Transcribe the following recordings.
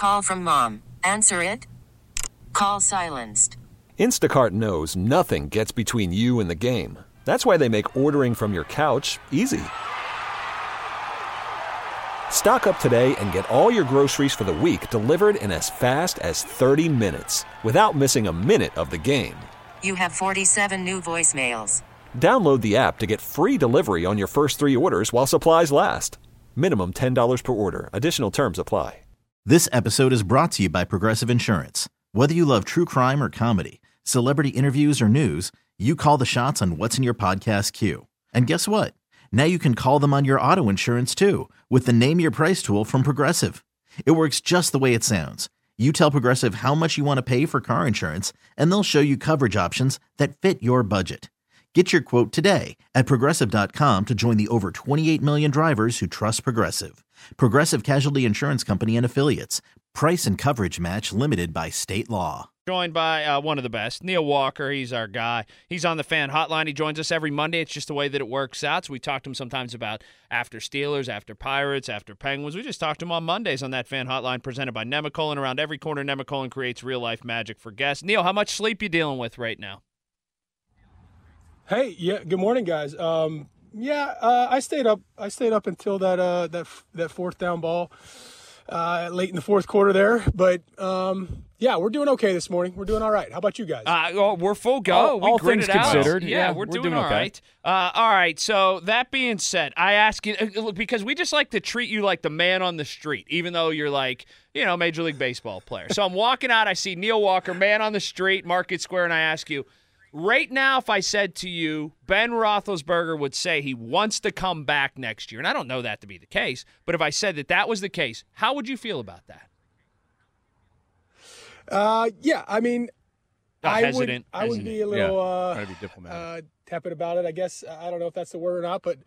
Call from mom. Answer it. Call silenced. Instacart knows nothing gets between you and the game. That's why they make ordering from your couch easy. Stock up today and get all your groceries for the week delivered in as fast as 30 minutes without missing a minute of the game. You have 47 new voicemails. Download the app to get free delivery on your first 3 orders while supplies last. Minimum $10 per order. Additional terms apply. This episode is brought to you by Progressive Insurance. Whether you love true crime or comedy, celebrity interviews or news, you call the shots on what's in your podcast queue. And guess what? Now you can call them on your auto insurance too with the Name Your Price tool from Progressive. It works just the way it sounds. You tell Progressive how much you want to pay for car insurance, and they'll show you coverage options that fit your budget. Get your quote today at Progressive.com to join the over 28 million drivers who trust Progressive. Progressive Casualty Insurance Company and Affiliates. Price and coverage match limited by state law. Joined by one of the best, Neil Walker. He's our guy. He's on the Fan Hotline. He joins us every Monday. It's just the way that it works out. So we talk to him sometimes about after Steelers, after Pirates, after Penguins. We just talked to him on Mondays on that Fan Hotline presented by Nemacolin. Around every corner, Nemacolin creates real-life magic for guests. Neil, how much sleep you dealing with right now? Hey, yeah. Good morning, guys. I stayed up until that fourth down ball late in the fourth quarter there. But we're doing okay this morning. We're doing all right. How about you guys? We're full go. All things considered, we're doing all right. All right. So that being said, I ask you because we just like to treat you like the man on the street, even though you're like, Major League Baseball player. So I'm walking out. I see Neil Walker, man on the street, Market Square, and I ask you. Right now, if I said to you, Ben Roethlisberger would say he wants to come back next year, and I don't know that to be the case, but if I said that was the case, how would you feel about that? Hesitant. I would be a little trying to be diplomatic. Tepid about it, I guess. I don't know if that's the word or not, but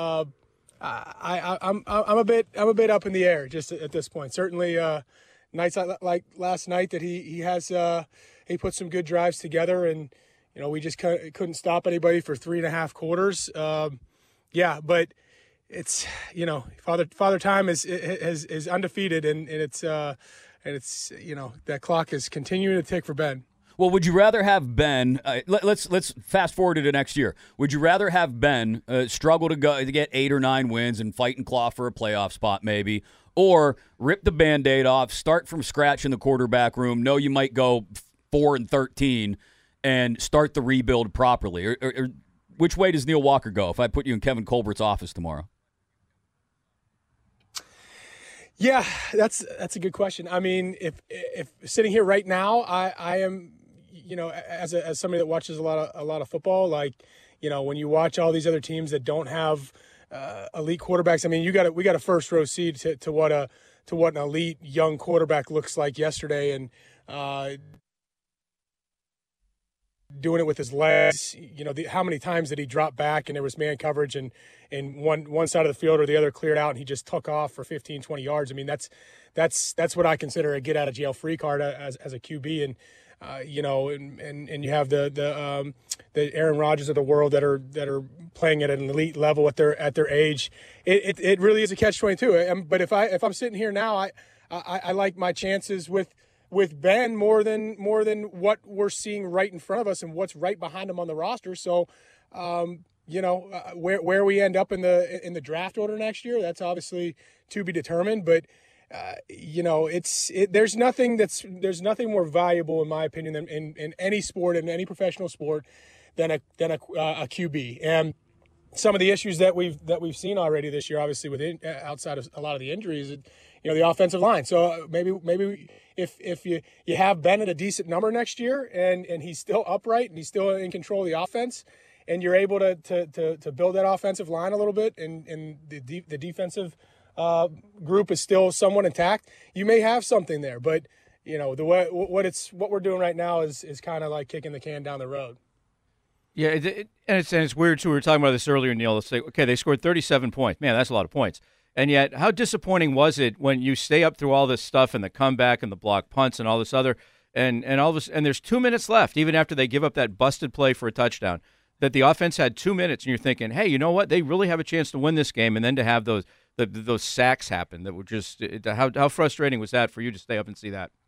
I'm a bit up in the air just at this point. Certainly, nights like last night that he put some good drives together and. We just couldn't stop anybody for 3.5 quarters. But it's Father Time is undefeated, and it's that clock is continuing to tick for Ben. Well, would you rather have Ben? Let's fast forward to next year. Would you rather have Ben struggle to get 8 or 9 wins and fight and claw for a playoff spot, maybe, or rip the Band-Aid off, start from scratch in the quarterback room? Know you might go 4-13. And start the rebuild properly? Or which way does Neil Walker go if I put you in Kevin Colbert's office tomorrow? Yeah, that's a good question. I mean, if sitting here right now, I am, as somebody that watches a lot of football, like, when you watch all these other teams that don't have elite quarterbacks, I mean, we got a first row seat to what an elite young quarterback looks like yesterday, and doing it with his legs, how many times did he drop back and there was man coverage and one side of the field or the other cleared out and he just took off for 15, 20 yards. I mean, that's what I consider a get out of jail free card as a QB. And, and you have the Aaron Rodgers of the world that are playing at an elite level at their age. It really is a catch-22. But if I'm sitting here now, I like my chances with Ben more than what we're seeing right in front of us and what's right behind him on the roster. So, where we end up in the draft order next year, that's obviously to be determined. But there's nothing more valuable in my opinion than in any sport, in any professional sport, than a QB. And some of the issues that we've seen already this year, obviously outside of a lot of the injuries, the offensive line. So maybe if you have Ben at a decent number next year and he's still upright and he's still in control of the offense, and you're able to build that offensive line a little bit, and the defensive group is still somewhat intact, you may have something there. But the way what we're doing right now is kind of like kicking the can down the road. Yeah, and it's weird too. We were talking about this earlier, Neil. Let's say, okay, they scored 37 points. Man, that's a lot of points. And yet, how disappointing was it when you stay up through all this stuff and the comeback and the block punts and all this other and all this, and there's 2 minutes left, even after they give up that busted play for a touchdown, that the offense had 2 minutes, and you're thinking, hey, you know what? They really have a chance to win this game, and then to have those sacks happened that were just how frustrating was that for you to stay up and see that?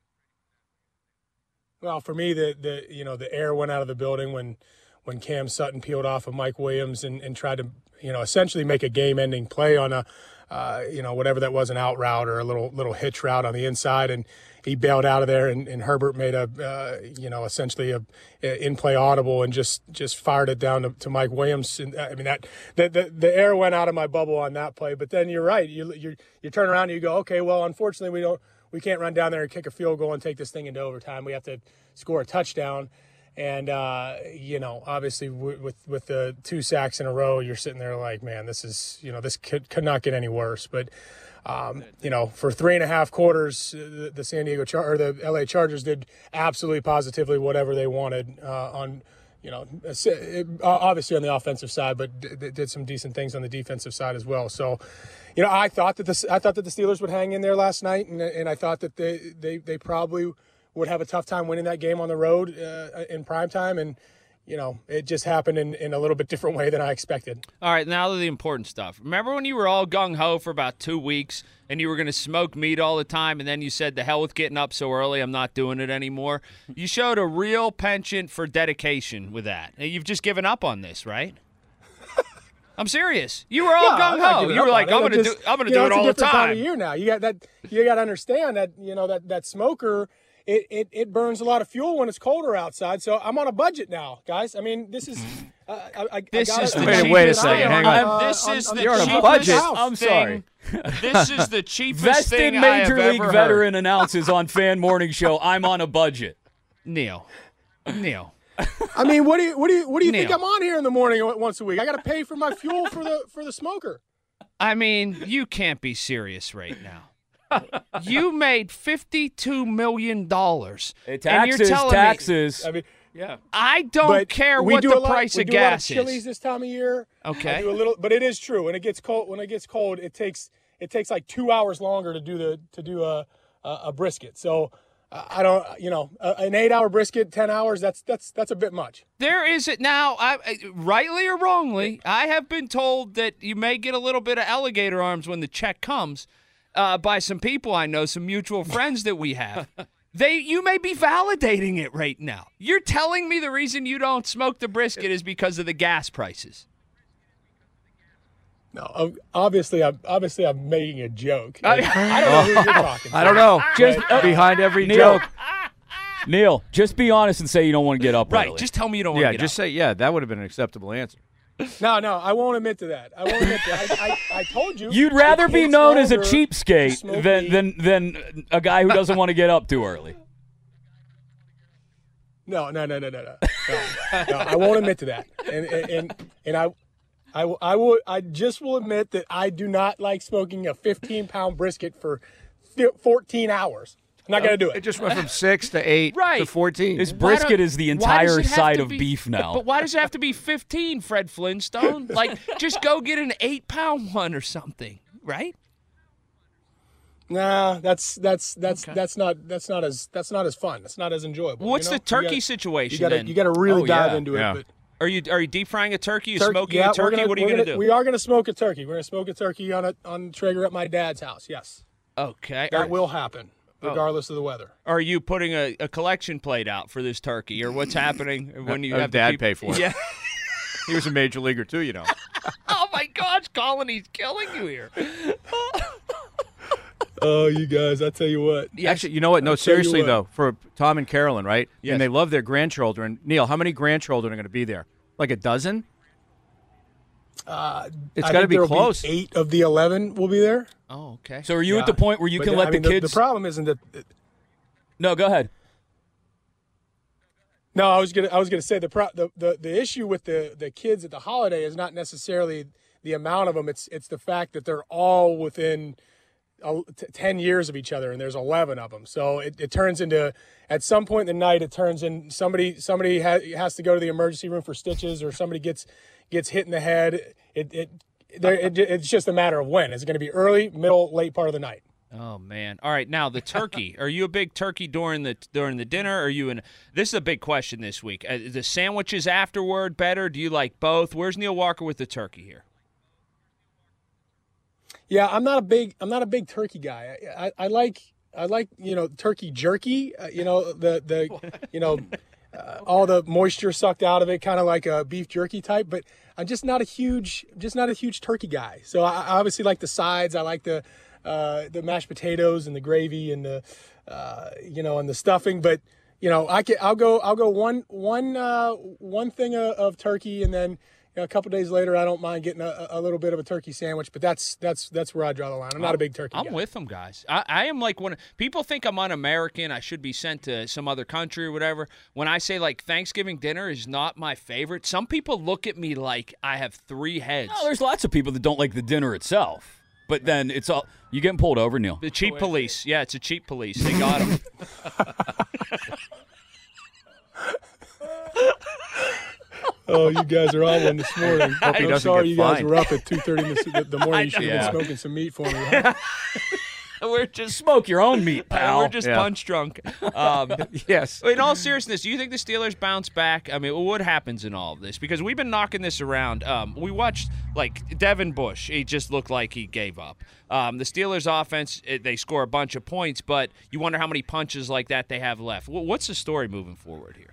Well, for me, the air went out of the building when Cam Sutton peeled off of Mike Williams and tried to essentially make a game-ending play on a whatever that was, an out route or a little hitch route on the inside, and he bailed out of there, and Herbert made essentially a in-play audible and just fired it down to Mike Williams. And I mean the air went out of my bubble on that play. But then you're right, you turn around and you go, okay, well, unfortunately we can't run down there and kick a field goal and take this thing into overtime. We have to score a touchdown. And, obviously with the 2 sacks in a row, you're sitting there like, man, this is, this could not get any worse. But, for 3.5 quarters, the the LA Chargers did absolutely positively whatever they wanted obviously on the offensive side, but did some decent things on the defensive side as well. So, I thought that the Steelers would hang in there last night, and I thought that they probably would have a tough time winning that game on the road in primetime, and it just happened in a little bit different way than I expected. All right, now to the important stuff. Remember when you were all gung-ho for about 2 weeks and you were going to smoke meat all the time, and then you said, the hell with getting up so early, I'm not doing it anymore? You showed a real penchant for dedication with that. You've just given up on this, right? I'm serious. You were all gung-ho. You were like, I'm going to do it all the time. It's a different time of year now. You got to understand that, that smoker, it burns a lot of fuel when it's colder outside. So I'm on a budget now, guys. I mean, this is Wait a second. Hang on. This is the you're on a cheapest budget. I'm sorry. This is the cheapest Vested thing I have Major League ever veteran announces on Fan Morning Show, I'm on a budget. Neil. I mean, what do you think I'm on here in the morning once a week? I got to pay for my fuel for the smoker. I mean, you can't be serious right now. You made $52 million. And you're telling taxes. Me, I mean, Yeah. I don't care what the price of gas is. We do a lot of chilies this time of year. Okay. I do a little, but it is true. When it gets cold, it takes like 2 hours longer to do a brisket. So I don't, an 8-hour brisket, 10 hours. That's a bit much. There is it now. Rightly or wrongly, I have been told that you may get a little bit of alligator arms when the check comes by some people I know, some mutual friends that we have. You may be validating it right now. You're telling me the reason you don't smoke the brisket is because of the gas prices. No, obviously I'm making a joke. I don't know who you're talking to. I don't know. Just behind every joke. Neil, just be honest and say you don't want to get up Right, early. just tell me you don't want to get just up. say, that would have been an acceptable answer. No, I won't admit to that. I told you. You'd rather be it's known as a longer to cheapskate smoke than a guy who doesn't want to get up too early. No. I won't admit to that. And I just will admit that I do not like smoking a 15-pound brisket for 14 hours. I'm not going to do It it. just went from 6 to 8 to 14. This brisket is the Why does entire it have side to of be- beef now. But why does it have to be 15, Fred Flintstone? Like, just go get an 8-pound one or something, right? Nah, that's not as fun. That's not as enjoyable. What's the turkey You situation gotta, then? You got to really Oh, dive yeah. into Yeah. it. But Are you deep frying a turkey? You turkey- smoking yeah, a turkey? What are you going to do? We are going to smoke a turkey. We're going to smoke a turkey on Traeger at my dad's house. Yes, Okay. that will happen, regardless of the weather. Are you putting a collection plate out for this turkey, or what's happening when you have to Dad keep- pay for it. Yeah. He was a major leaguer too, you know. Oh my gosh, Colin, he's killing you here. Oh, you guys! I tell you what. Actually, you know what? No, I'll tell you seriously what. though, for Tom and Carolyn, right? Yes. And they love their grandchildren. Neil, how many grandchildren are going to be there? Like a dozen? It's I got to think be there'll close. 8 of the 11 will be there. Oh, okay. So are you at the point where you But can let the kids? The problem isn't that. No, go ahead. No, I was gonna say the issue with the kids at the holiday is not necessarily the amount of them. It's the fact that they're all within 10 years of each other, and there's 11 of them. So it turns into, at some point in the night, it turns in somebody has to go to the emergency room for stitches, or somebody gets hit in the head. It's just a matter of when. Is it going to be early, middle, late part of the night? Oh man! All right, now the turkey. Are you a big turkey during the dinner? Are you in? This is a big question this week. The sandwiches afterward better? Do you like both? Where's Neil Walker with the turkey here? Yeah, I'm not a big turkey guy. I like turkey jerky. All the moisture sucked out of it, kind of like a beef jerky type. But I'm just not a huge turkey guy. So I obviously like the sides. I like the mashed potatoes and the gravy and the and the stuffing. But I'll go one thing of turkey, and then a couple days later, I don't mind getting a little bit of a turkey sandwich, but that's where I draw the line. I'm not a big turkey guy. I'm with them, guys. I am like when people think I'm un-American, I should be sent to some other country or whatever. When I say like Thanksgiving dinner is not my favorite, some people look at me like I have 3 heads. No, there's lots of people that don't like the dinner itself, but then it's all you getting pulled over, Neil. The cheap police. Yeah, it's a cheap police. They got them. Oh, you guys are on one this morning. I'm sorry you guys fined. were up at 2:30 in the morning. You should have been smoking some meat for me. Huh? We're just Smoke your own meat, pal. We're just punch drunk. Yes. In all seriousness, do you think the Steelers bounce back? I mean, what happens in all of this? Because we've been knocking this around. We watched, like, Devin Bush. He just looked like he gave up. The Steelers' offense, they score a bunch of points, but you wonder how many punches like that they have left. What's the story moving forward here?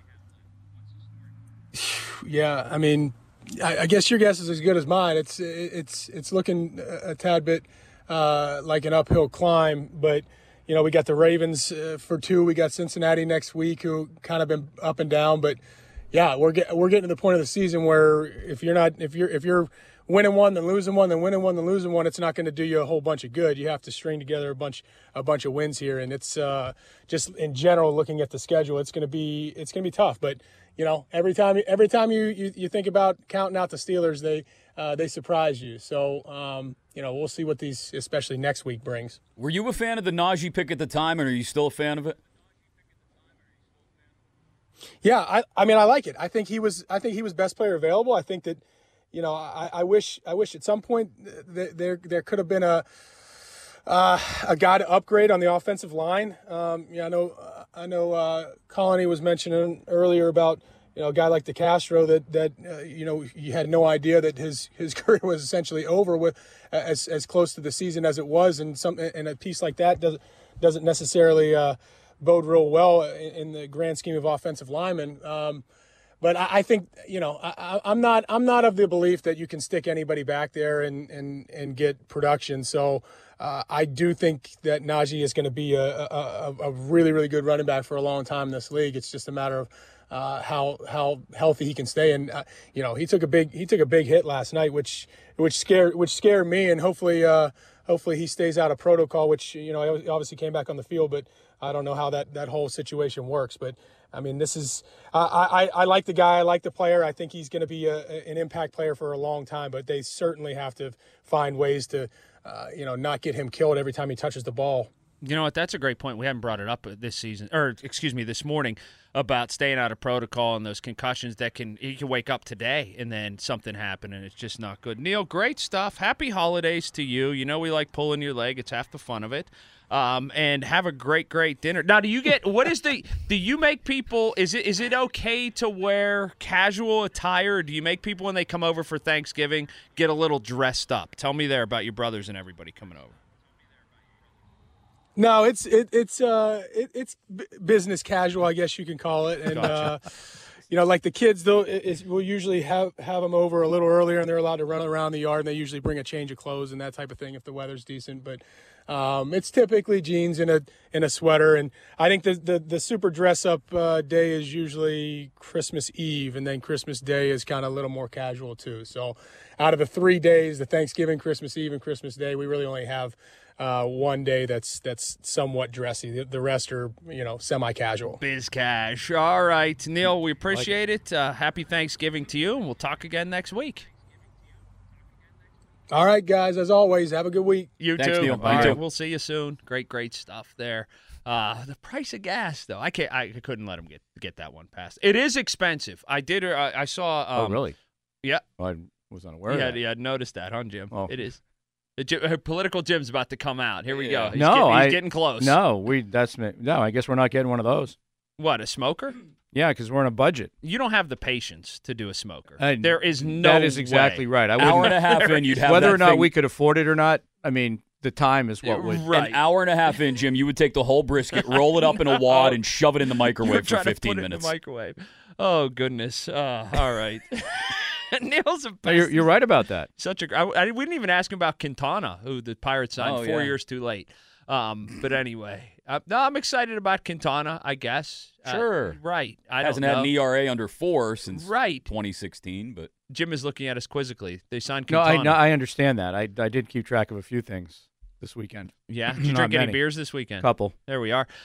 Yeah, I mean, I guess your guess is as good as mine. It's looking a tad bit like an uphill climb, but we got the Ravens for 2. We got Cincinnati next week, who kind of been up and down. But yeah, we're getting to the point of the season where if you're winning one then losing one, then winning one then losing one, it's not going to do you a whole bunch of good. You have to string together a bunch of wins here, and it's just in general looking at the schedule, it's going to be tough. But every time you think about counting out the Steelers, they surprise you. So we'll see what these, especially next week, brings. Were you a fan of the Najee pick at the time, and are you still a fan of it? Yeah, I mean I like it. I think he was best player available. I think that I wish at some point there could have been a guy to upgrade on the offensive line. I know Colony was mentioning earlier about a guy like DeCastro that you had no idea that his career was essentially over with as close to the season as it was, and a piece like that doesn't necessarily bode real well in the grand scheme of offensive linemen. But I think I'm not of the belief that you can stick anybody back there and get production. So I do think that Najee is going to be a really, really good running back for a long time in this league. It's just a matter of how healthy he can stay. And he took a big hit last night, which scared me. And hopefully he stays out of protocol. Which he obviously came back on the field, but I don't know how that whole situation works. But I mean, this is I like the guy. I like the player. I think he's going to be an impact player for a long time. But they certainly have to find ways to not get him killed every time he touches the ball. You know what? That's a great point. We haven't brought it up this morning about staying out of protocol and those concussions he can wake up today and then something happen and it's just not good. Neil, great stuff. Happy holidays to you. We like pulling your leg. It's half the fun of it. And have a great dinner. Now, do you make people, is it okay to wear casual attire? Or do you make people when they come over for Thanksgiving get a little dressed up? Tell me there about your brothers and everybody coming over. No, it's business casual, I guess you can call it. And, gotcha. Like the kids, though, we'll usually have them over a little earlier, and they're allowed to run around the yard, and they usually bring a change of clothes and that type of thing if the weather's decent. But it's typically jeans and a sweater. And I think the super dress-up day is usually Christmas Eve, and then Christmas Day is kind of a little more casual too. So out of the 3 days, the Thanksgiving, Christmas Eve, and Christmas Day, we really only have one day that's somewhat dressy. The rest are, semi-casual. Biz cash. All right, Neil, we appreciate it. Happy Thanksgiving to you, and we'll talk again next week. All right, guys, as always, have a good week. You Thanks, too. Neil. All You right, too. we'll see you soon. Great stuff there. The price of gas, though, I couldn't let him get that one passed. It is expensive. I saw. Oh, really? Yeah. Well, I was unaware of that. Yeah, noticed that, huh, Jim? Oh. It is. Political Jim's about to come out. Here we go. He's getting close. No, I guess we're not getting one of those. What, a smoker? Yeah, because we're on a budget. You don't have the patience to do a smoker. I- There is no That is exactly way. right. I Hour wouldn't, and a half in, you'd have whether that or not thing. we could afford it or not, I mean, the time is what would. Right. An hour and a half in, Jim, you would take the whole brisket, roll it up in a wad, and shove it in the microwave for 15 minutes. In the microwave. Oh goodness. All right. Neil's a No, you're right about that. such a. We didn't even ask him about Quintana, who the Pirates signed 4 years too late. But anyway, no, I'm excited about Quintana. I guess. Sure. Right. I Hasn't don't had know. an ERA under 4 since Right. 2016, but Jim is looking at us quizzically. They signed No, Quintana. I understand that. I did keep track of a few things this weekend. Yeah. Did you Not drink any many. beers this weekend? Couple. There we are.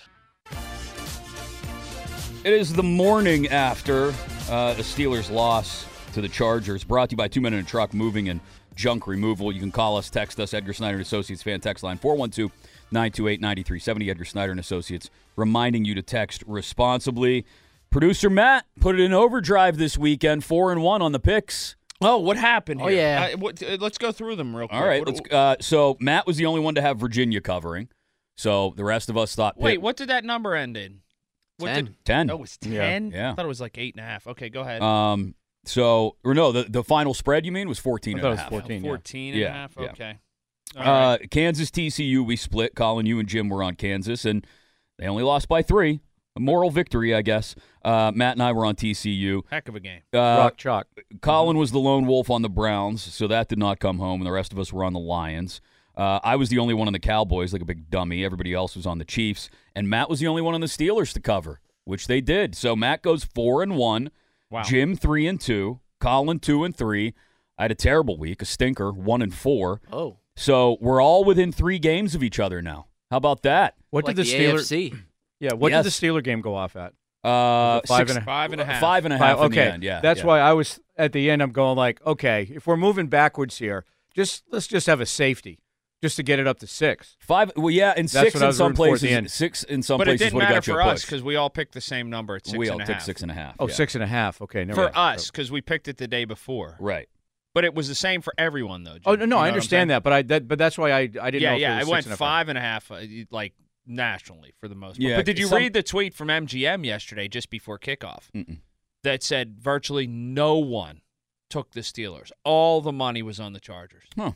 it is the morning after the Steelers' loss to the Chargers. Brought to you by 2 Men in a Truck Moving and Junk Removal. You can call us, text us, Edgar Snyder and Associates fan text line 412-928-9370. Edgar Snyder and Associates reminding you to text responsibly. Producer Matt put it in overdrive this weekend, 4-1 on the picks. Oh, what happened here? Oh, yeah. Let's go through them real quick. All right, so Matt was the only one to have Virginia covering. So the rest of us thought Wait, Pitt. what did that number end in? What 10. did- 10. Oh, it was 10? Yeah. I thought it was like 8.5. Okay, go ahead. The final spread, you mean, was 14 I and thought a it was half. 14. 14 Yeah. and a half? Yeah. Okay. All right. Kansas TCU, we split. Colin, you and Jim were on Kansas, and they only lost by 3. A moral victory, I guess. Matt and I were on TCU. Heck of a game. Rock chalk. Colin was the lone wolf on the Browns, so that did not come home, and the rest of us were on the Lions. I was the only one on the Cowboys, like a big dummy. Everybody else was on the Chiefs, and Matt was the only one on the Steelers to cover, which they did. So Matt goes 4-1. Wow. Jim 3-2. Colin 2-3. I had a terrible week, a stinker, 1-4. Oh, So we're all within 3 games of each other now. How about that? What like did the the Steelers? AFC. Yeah. What Yes. did the Steeler game go off at? Five 5.5. 5.5 in okay. the end. Yeah, That's yeah. why I was at the end. I'm going like, okay, if we're moving backwards here, let's just have a safety, just to get it up to 6. 5. Well, yeah, and That's 6 what I in was some rooting for at the places. end. 6 in some But it places didn't would have matter got you for a us push. because we all picked the same number at 6.5. We all took 6.5. Oh, yeah. 6.5. Okay, never For mind. us, because we picked it the day before. Right. But it was the same for everyone, though. Jim. Oh no, You know I what I'm understand saying? that, but that's why I didn't know. Yeah, if it went 6.5. 5.5, like nationally for the most part. Yeah, But did you some- read the tweet from MGM yesterday, just before kickoff, Mm-mm. that said virtually no one took the Steelers? All the money was on the Chargers. Huh.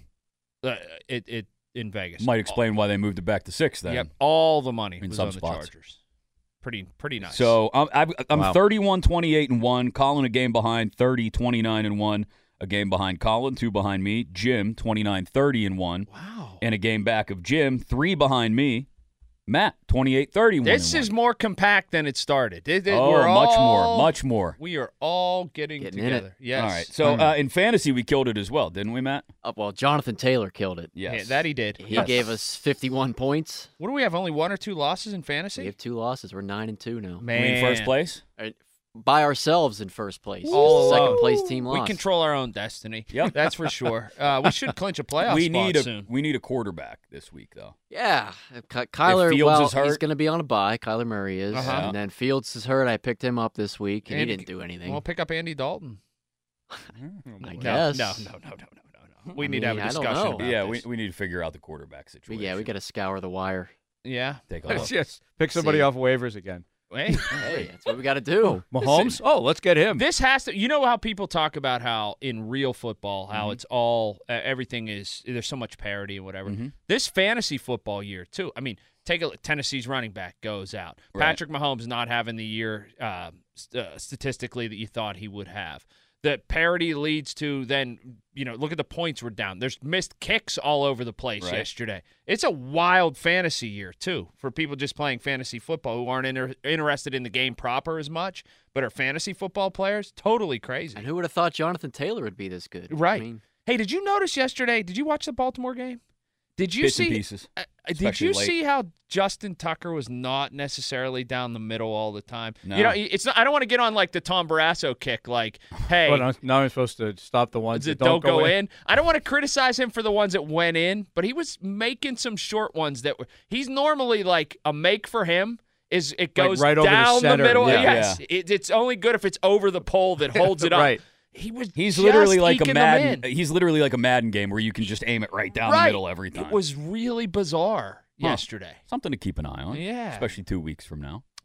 It in Vegas. Might explain why they moved it back to 6 then. Yep, all the money In was some on the spots. Chargers. Pretty nice. So I'm Wow. 31-28-1. Colin a game behind, 30-29-1. A game behind Colin, 2 behind me. Jim 29-30-1. wow, And a game back of Jim, 3 behind me. Matt 28-31. this is more compact than it started. oh, we're much more. We are all getting Getting in it. together. Yes. All right. So in fantasy, we killed it as well, didn't we, Matt? Well, Jonathan Taylor killed it. Yes. Yeah, that he did. He gave us 51 points. What do we have? Only 1 or 2 losses in fantasy? We have 2 losses. We're 9-2 now. Man, We in first place? By ourselves in first place. All Second alone. place team We lost. control our own destiny. Yep. That's for sure. We should clinch a playoff we spot need soon. we need a quarterback this week, though. Yeah. Kyler, Fields well, is hurt- he's going to be on a bye. Kyler Murray is. Uh-huh. And then Fields is hurt. I picked him up this week, and Andy- he didn't do anything. We'll pick up Andy Dalton. I No, guess. No. We I need to have mean, a I don't discussion know. about Yeah, this. we need to figure out the quarterback But situation. yeah, we got to scour the wire. Yeah. take a look. Yes, pick somebody See. off waivers again. Hey, Hey, that's what we got to do. Mahomes? Oh, let's get him. this has to. You know how people talk about how in real football, how it's all everything is. There's so much parity and whatever. This fantasy football year too. I mean, take a look. Tennessee's running back goes out. Right. Patrick Mahomes not having the year statistically that you thought he would have. The parity leads to then, look at the points were down. There's missed kicks all over the place Right. yesterday. It's a wild fantasy year, too, for people just playing fantasy football who aren't interested in the game proper as much, but are fantasy football players. Totally crazy. And who would have thought Jonathan Taylor would be this good? Right. I mean, Hey, did you notice yesterday? Did you watch the Baltimore game? Did you Bits see? and pieces. Did especially you late. see how Justin Tucker was not necessarily down the middle all the time? No. It's not. I don't want to get on like the Tom Barrasso kick. Like, hey, Well, now I'm supposed to stop the ones that don't go in. I don't want to criticize him for the ones that went in, but he was making some short ones that were. He's normally like a make for him. Is it goes right over the down center, middle? yeah. Yes, it's only good if it's over the pole that holds it up. Right. He's He's just literally like a eking them Madden. in. He's literally like a Madden game where you can just aim it right down the Right. middle every time. It was really bizarre Huh. yesterday. Something to keep an eye on. Yeah. Especially 2 weeks from now.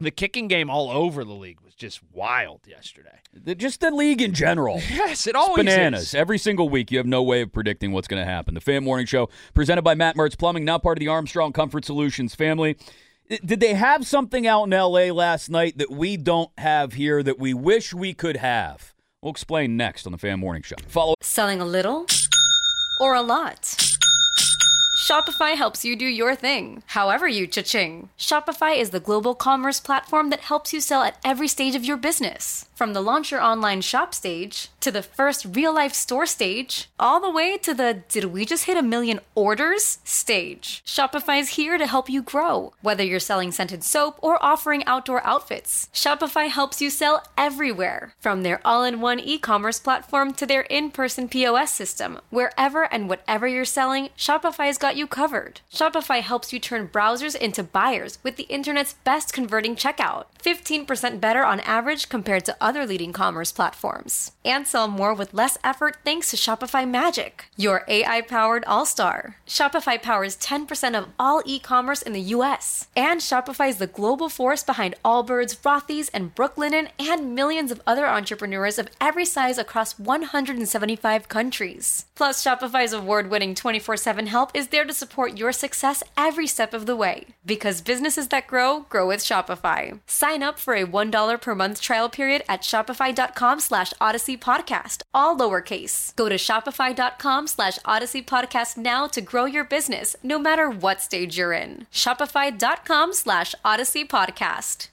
The kicking game all over the league was just wild yesterday. Just the league in general. Yes, it always Bananas. is. Every single week, you have no way of predicting what's going to happen. The Fan Morning Show, presented by Matt Mertz Plumbing, now part of the Armstrong Comfort Solutions family. Did they have something out in L.A. last night that we don't have here that we wish we could have? We'll explain next on the Fan Morning Show. Follow. Selling a little or a lot? Shopify helps you do your thing, however you cha-ching. Shopify is the global commerce platform that helps you sell at every stage of your business. From the launch your online shop stage, to the first real-life store stage, all the way to the did we just hit 1 million orders stage. Shopify's here to help you grow. Whether you're selling scented soap or offering outdoor outfits, Shopify helps you sell everywhere. From their all-in-one e-commerce platform to their in-person POS system, wherever and whatever you're selling, Shopify's got you covered. Shopify helps you turn browsers into buyers with the internet's best converting checkout. 15% better on average compared to other leading commerce platforms. And sell more with less effort thanks to Shopify Magic, your AI-powered all-star. Shopify powers 10% of all e-commerce in the U.S. And Shopify is the global force behind Allbirds, Rothy's, and Brooklinen, and millions of other entrepreneurs of every size across 175 countries. Plus, Shopify's award-winning 24/7 help is there to support your success every step of the way. Because businesses that grow, grow with Shopify. Sign up for a $1 per month trial period at shopify.com/Odyssey Podcast, all lowercase. Go to shopify.com/Odyssey Podcast now to grow your business, no matter what stage you're in. Shopify.com/Odyssey Podcast.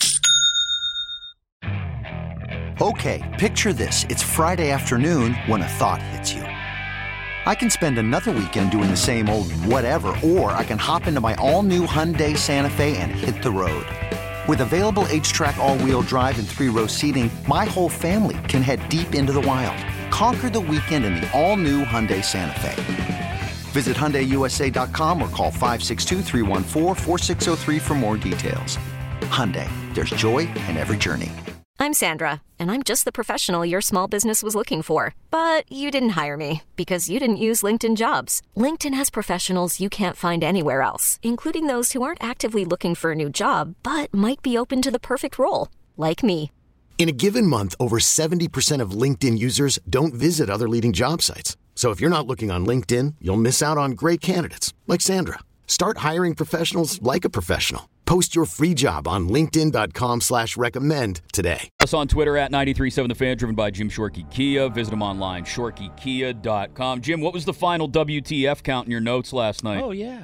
Okay, picture this. It's Friday afternoon when a thought hits you. I can spend another weekend doing the same old whatever, or I can hop into my all-new Hyundai Santa Fe and hit the road. With available H-Track all-wheel drive and 3-row seating, my whole family can head deep into the wild. Conquer the weekend in the all-new Hyundai Santa Fe. Visit HyundaiUSA.com or call 562-314-4603 for more details. Hyundai, there's joy in every journey. I'm Sandra, and I'm just the professional your small business was looking for. But you didn't hire me because you didn't use LinkedIn Jobs. LinkedIn has professionals you can't find anywhere else, including those who aren't actively looking for a new job, but might be open to the perfect role, like me. In a given month, over 70% of LinkedIn users don't visit other leading job sites. So if you're not looking on LinkedIn, you'll miss out on great candidates like Sandra. Start hiring professionals like a professional. Post your free job on linkedin.com/recommend today. Us on Twitter at 93.7 The Fan, driven by Jim Shorkey Kia. Visit them online, shorkeykia.com. Jim, what was the final WTF count in your notes last night? Oh, yeah.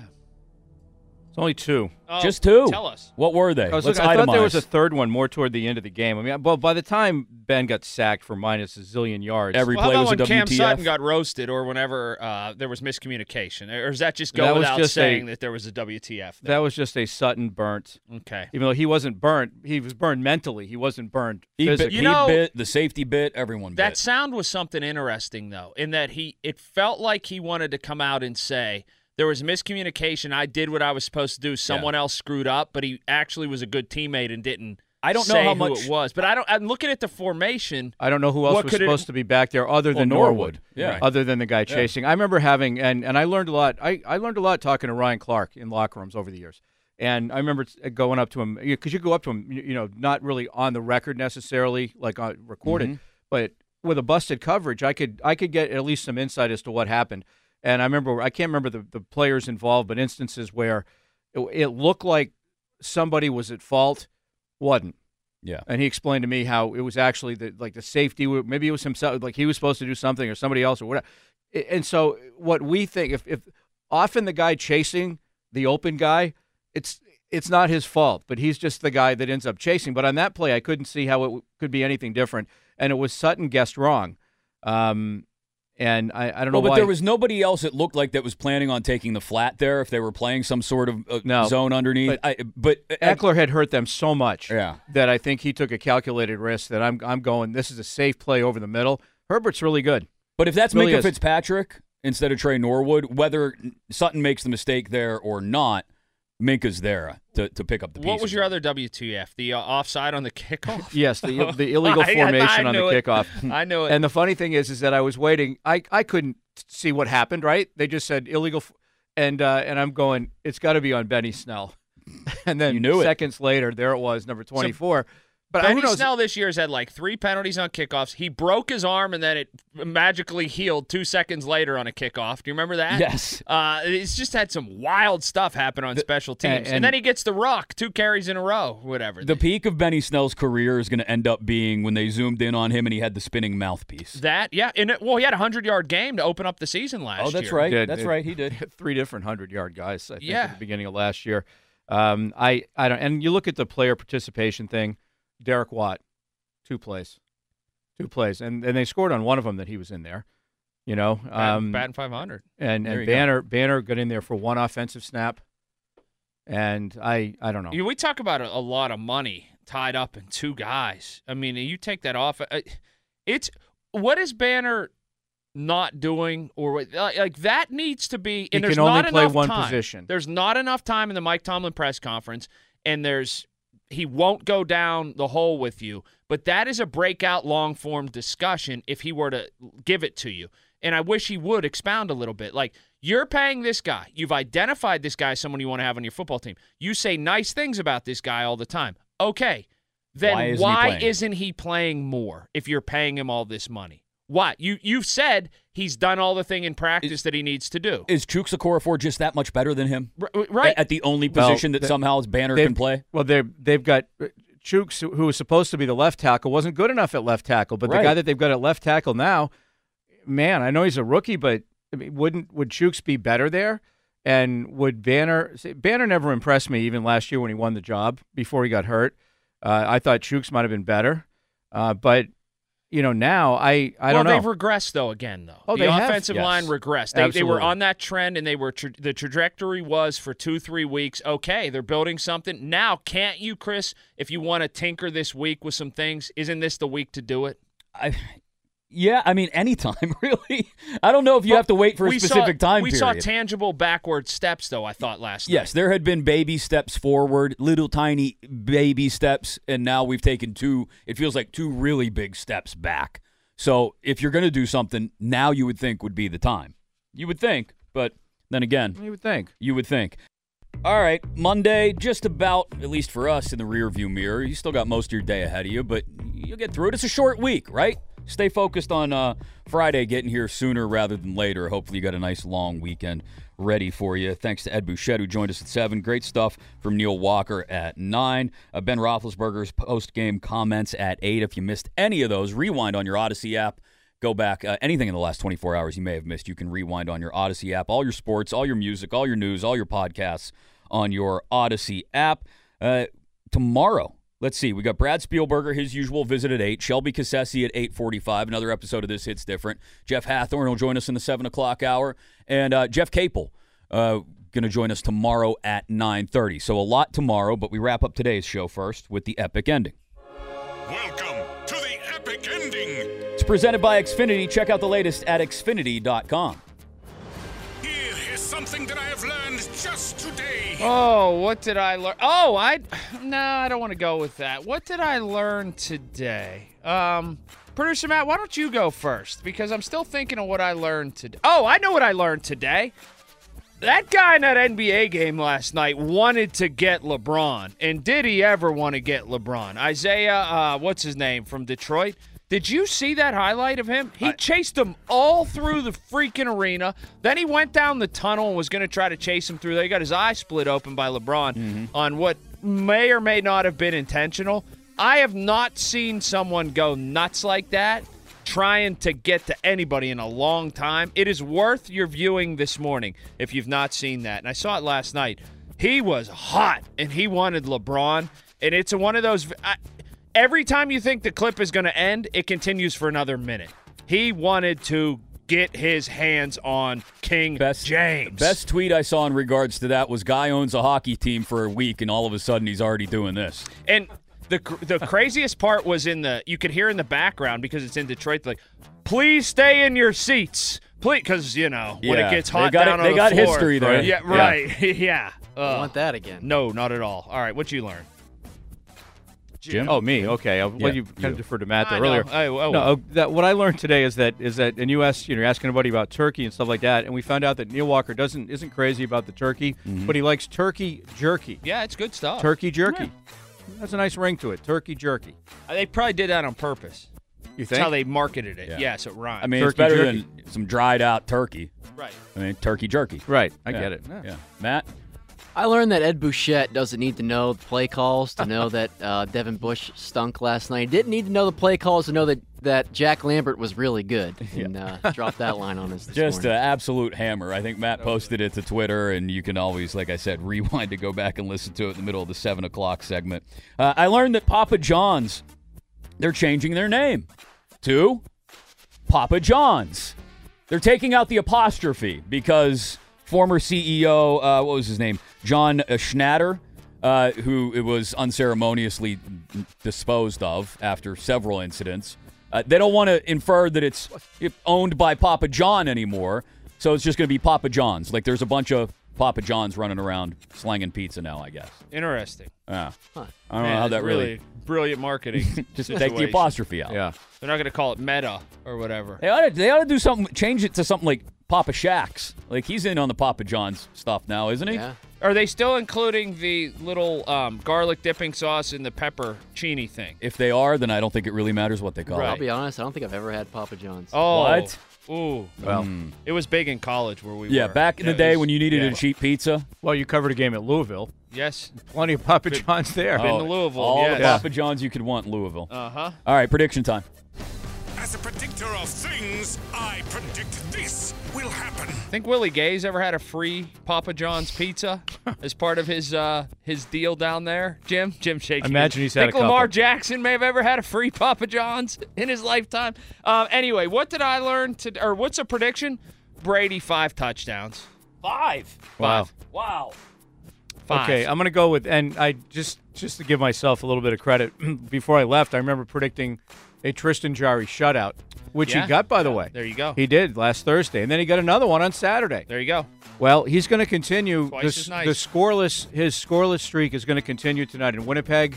It's only 2. Oh, Just 2? Tell us. What were they? I thought there was a third one more toward the end of the game. I mean, well, by the time Ben got sacked for minus a zillion yards, every well, play how was a about when WTF? Cam Sutton got roasted, or whenever there was miscommunication, or is that just go without saying that there was a WTF? That was just a Sutton burnt. Okay. Even though he wasn't burnt, he was burned mentally. He wasn't burned physically. He bit, the safety bit, everyone bit. That sound was something interesting, though, in that it felt like he wanted to come out and say, there was miscommunication. I did what I was supposed to do. Someone else screwed up, but he actually was a good teammate and didn't. I don't know how much it was, but I'm looking at the formation. I don't know who else was supposed to be back there other than Norwood. Yeah, other than the guy chasing. Yeah. I remember having and I learned a lot. I learned a lot talking to Ryan Clark in locker rooms over the years. And I remember going up to him because you go up to him, not really on the record necessarily, like recorded, but with a busted coverage, I could get at least some insight as to what happened. And I can't remember the players involved, but instances where it looked like somebody was at fault, wasn't. Yeah. And he explained to me how it was actually the safety, maybe it was himself, like he was supposed to do something or somebody else or whatever. And so what we think, if often the guy chasing the open guy, it's not his fault, but he's just the guy that ends up chasing. But on that play, I couldn't see how it could be anything different. And it was Sutton guessed wrong. And I don't know why. But there was nobody else it looked like that was planning on taking the flat there if they were playing some sort of zone underneath. But Eckler had hurt them so much that I think he took a calculated risk that I'm going, this is a safe play over the middle. Herbert's really good. But if that's Minkah Fitzpatrick instead of Trey Norwood, whether Sutton makes the mistake there or not, Minka's there to pick up the pieces. What was your other WTF? The offside on the kickoff? Yes, the illegal formation on the kickoff. I knew it. And the funny thing is that I was waiting. I couldn't see what happened, right? They just said illegal, and I'm going, it's got to be on Benny Snell. And then You knew it. seconds later, there it was, number 24. But who Benny knows? Snell this year has had like 3 penalties on kickoffs. He broke his arm, and then it magically healed 2 seconds later on a kickoff. Do you remember that? Yes. It's just had some wild stuff happen on special teams. And then he gets the rock, 2 carries in a row, whatever. The peak of Benny Snell's career is going to end up being when they zoomed in on him and he had the spinning mouthpiece. That, yeah. And he had a 100-yard game to open up the season last year. Oh, that's right. That's right. He did. 3 different 100-yard guys, I think, Yeah. at the beginning of last year. I don't. And you look at the player participation thing. Derek Watt, 2 plays, and they scored on one of them that he was in there. You know, batting 500. And There you Banner got in there for 1 offensive snap. And I don't know. We talk about a lot of money tied up in 2 guys. I mean, you take that off. It's what is Banner not doing, or like that needs to be. And He there's can only not play enough one time. position. There's not enough time in the Mike Tomlin press conference, and he won't go down the hole with you. But that is a breakout long-form discussion if he were to give it to you. And I wish he would expound a little bit. Like, you're paying this guy. You've identified this guy as someone you want to have on your football team. You say nice things about this guy all the time. Okay, then why isn't he playing more if you're paying him all this money? Why? You've said he's done all the thing in practice that he needs to do. Is Chuks Okorafor just that much better than him? Right. At the only position that somehow Banner can play? Well, they've got Chuks, who was supposed to be the left tackle, wasn't good enough at left tackle. But the guy that they've got at left tackle now, man, I know he's a rookie, but I mean, would Chuks be better there? And would Banner never impressed me even last year when he won the job before he got hurt. I thought Chuks might have been better. But you know, now I don't know. Well, they've regressed, though, again, though. Oh, the they have? offensive Yes. line regressed. They were on that trend, and they were the trajectory was for 2-3 weeks. Okay, they're building something. Now, can't you, Chris, if you want to tinker this week with some things, isn't this the week to do it? Yeah, I mean, anytime, really. I don't know if you have to wait for a specific time period. We saw tangible backward steps, though, I thought, last night. Yes, there had been baby steps forward, little tiny baby steps, and now we've taken 2, it feels like 2 really big steps back. So if you're going to do something, now you would think would be the time. You would think, but then again. You would think. You would think. All right, Monday, just about, at least for us, in the rearview mirror. You still got most of your day ahead of you, but you'll get through it. It's a short week, right? Stay focused on Friday, getting here sooner rather than later. Hopefully you got a nice long weekend ready for you. Thanks to Ed Bouchette, who joined us at 7. Great stuff from Neil Walker at 9. Ben Roethlisberger's post-game comments at 8. If you missed any of those, rewind on your Odyssey app. Go back. Anything in the last 24 hours you may have missed, you can rewind on your Odyssey app. All your sports, all your music, all your news, all your podcasts on your Odyssey app. Tomorrow, let's see. We got Brad Spielberger, his usual visit at 8. Shelby Cassesi at 8:45. Another episode of This Hits Different. Jeff Hathorn will join us in the 7 o'clock hour. And Jeff Capel going to join us tomorrow at 9:30. So a lot tomorrow, but we wrap up today's show first with the epic ending. Welcome to the epic ending. It's presented by Xfinity. Check out the latest at Xfinity.com. Here is something that I have learned just today. Oh, what did I learn? Oh, I don't want to go with that. What did I learn today? Producer Matt, why don't you go first? Because I'm still thinking of what I learned today. Oh, I know what I learned today. That guy in that NBA game last night wanted to get LeBron. And did he ever want to get LeBron? Isaiah, what's his name, from Detroit? Did you see that highlight of him? He chased him all through the freaking arena. Then he went down the tunnel and was going to try to chase him through there. He got his eye split open by LeBron on what may or may not have been intentional. I have not seen someone go nuts like that trying to get to anybody in a long time. It is worth your viewing this morning if you've not seen that. And I saw it last night. He was hot, and he wanted LeBron. And it's one of those every time you think the clip is going to end, it continues for another minute. He wanted to get his hands on King James. Best tweet I saw in regards to that was guy owns a hockey team for a week, and all of a sudden he's already doing this. And the craziest part was you could hear in the background, because it's in Detroit, like, please stay in your seats. Please, because, when it gets hot down on the floor. They got history there. Yeah, right. Yeah. I want that again. No, not at all. All right, what you learn? Jim? Oh, me. Okay. You kind of deferred to Matt there earlier. What I learned today is that, and you asked, you're asking everybody about turkey and stuff like that, and we found out that Neil Walker isn't crazy about the turkey, but he likes turkey jerky. Yeah, it's good stuff. Turkey jerky. That's a nice ring to it. Turkey jerky. They probably did that on purpose. You think? That's how they marketed it. Yeah, so it rhymes. I mean, Turkey it's better jerky. than some dried out turkey. Right. I mean, turkey jerky. Right. I get it. Yeah. Matt? I learned that Ed Bouchette doesn't need to know the play calls to know that Devin Bush stunk last night. He didn't need to know the play calls to know that Jack Lambert was really good. And dropped that line on us this Just morning. an absolute hammer. I think Matt posted it to Twitter, and you can always, like I said, rewind to go back and listen to it in the middle of the 7 o'clock segment. I learned that Papa John's, they're changing their name to Papa John's. They're taking out the apostrophe because former CEO, what was his name? John Schnatter, who it was unceremoniously disposed of after several incidents. They don't want to infer that it's owned by Papa John anymore, so it's just going to be Papa John's. Like there's a bunch of Papa John's running around slanging pizza now, I guess. Interesting. Yeah. I don't know how that really brilliant marketing. Just take the apostrophe out. Yeah. They're not going to call it Meta or whatever. They ought to do something, change it to something like Papa Shack's. Like he's in on the Papa John's stuff now, isn't he? Yeah. Are they still including the little garlic dipping sauce in the pepperoncini thing? If they are, then I don't think it really matters what they call I'll it. be honest, I don't think I've ever had Papa John's. Oh. What? Ooh. Well, It was big in college where we Yeah, were. back in the day when you needed a cheap pizza. well, you covered a game at Louisville. Yes. Plenty of Papa John's there. Been to Louisville. All yes. the Papa John's you could want in Louisville. Uh-huh. All right, prediction time. As a predictor of things, I predict this will happen. Think Willie Gay's ever had a free Papa John's pizza as part of his deal down there? Jim shaking. I imagine he's had Think a couple. Lamar Jackson may have ever had a free Papa John's in his lifetime. Anyway, what did I learn or what's a prediction? Brady 5 touchdowns. 5. Wow. Wow. 5. Okay, I'm going to go with, and I just to give myself a little bit of credit, before I left, I remember predicting a Tristan Jarry shutout, which he got, by the way. There you go. He did last Thursday, and then he got another one on Saturday. There you go. Well, he's going to continue. Twice as nice. His scoreless streak is going to continue tonight in Winnipeg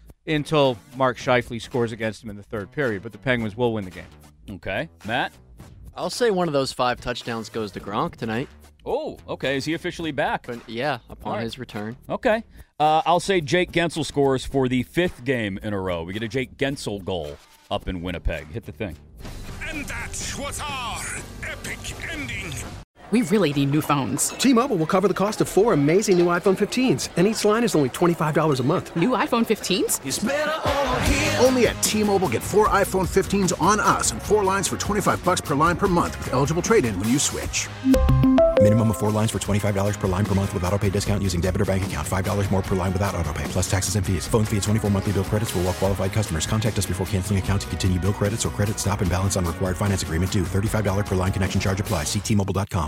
until Mark Scheifele scores against him in the third period, but the Penguins will win the game. Okay. Matt? I'll say one of those 5 touchdowns goes to Gronk tonight. Oh, okay. Is he officially back? But yeah, upon his return. Okay. I'll say Jake Gensel scores for the 5th game in a row. We get a Jake Gensel goal up in Winnipeg. Hit the thing. And that was our epic ending. We really need new phones. T-Mobile will cover the cost of 4 amazing new iPhone 15s, and each line is only $25 a month. New iPhone 15s? It's better over here. Only at T-Mobile, get 4 iPhone 15s on us and 4 lines for $25 per line per month with eligible trade-in when you switch. Minimum of 4 lines for $25 per line per month with autopay discount using debit or bank account. $5 more per line without autopay, plus taxes and fees. Phone fee at 24 monthly bill credits for well-qualified customers. Contact us before canceling account to continue bill credits or credit stop and balance on required finance agreement due. $35 per line connection charge applies. See T-Mobile.com.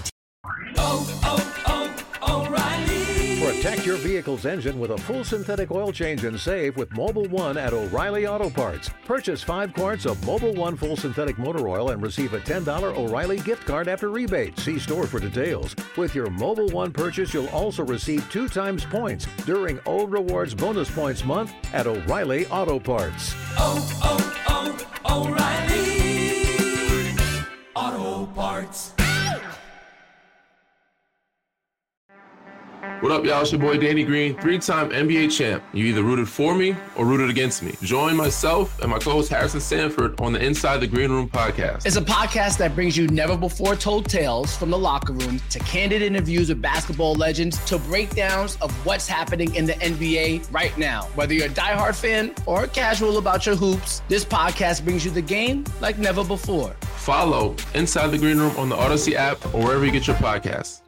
O'Reilly. Protect your vehicle's engine with a full synthetic oil change and save with Mobil 1 at O'Reilly Auto Parts. Purchase 5 quarts of Mobil 1 full synthetic motor oil and receive a $10 O'Reilly gift card after rebate. See store for details. With your Mobil 1 purchase, you'll also receive 2 times points during O Rewards Bonus Points Month at O'Reilly Auto Parts. O'Reilly Auto Parts. What up, y'all? It's your boy Danny Green, 3-time NBA champ. You either rooted for me or rooted against me. Join myself and my co-host Harrison Sanford on the Inside the Green Room podcast. It's a podcast that brings you never-before-told tales from the locker room to candid interviews with basketball legends to breakdowns of what's happening in the NBA right now. Whether you're a diehard fan or casual about your hoops, this podcast brings you the game like never before. Follow Inside the Green Room on the Odyssey app or wherever you get your podcasts.